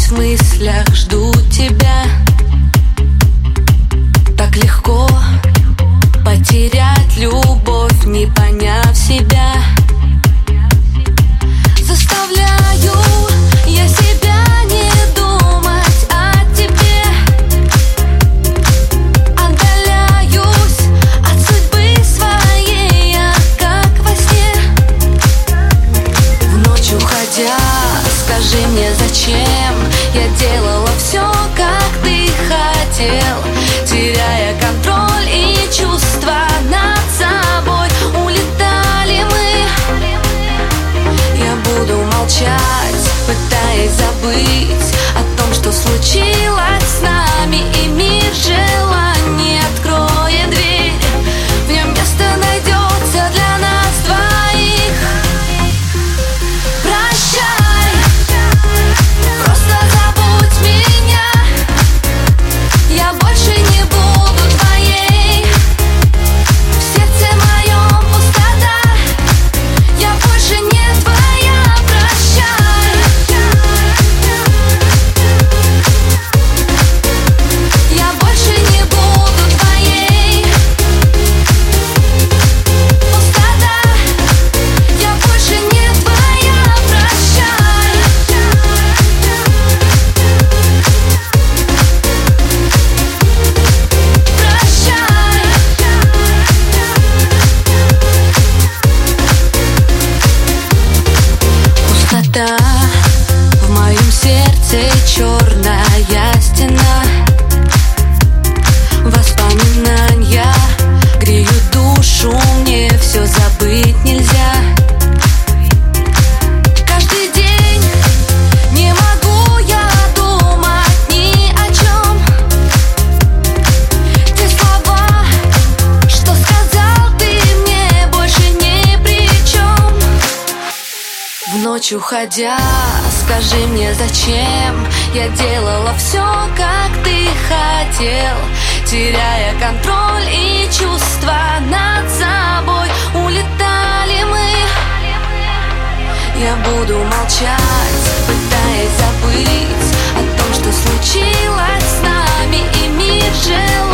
в мыслях жду тебя. Так легко потерять любовь, не поняв себя. Заставляю я себя не думать о тебе. Отдаляюсь от судьбы своей, я как во сне. В ночь уходя, скажи мне, зачем я делала все, как ты хотел, теряя контроль и чувства над собой. Улетали мы. Я буду молчать, пытаясь забыть о том, что случилось с нами, и мир желаний откроет дверь. В нем место найдется для нас двоих. Прощай, просто забудь меня. Я больше не буду твоей. В сердце моем пустота. Я больше не твоя. Прощай. Я больше не буду твоей. Пустота. Я больше не твоя. Прощай. Пустота. В моем сердце черная стена. Воспоминания греют душу, мне все забыть нельзя. Каждый день не могу я думать ни о чем. Те слова, что сказал ты, мне больше ни при чем. В ночь уходя, скажи мне, зачем я делала все, как ты хотел, теряя контроль и чувства над собой. Улетали мы. Я буду молчать, пытаясь забыть о том, что случилось с нами, и мир желаний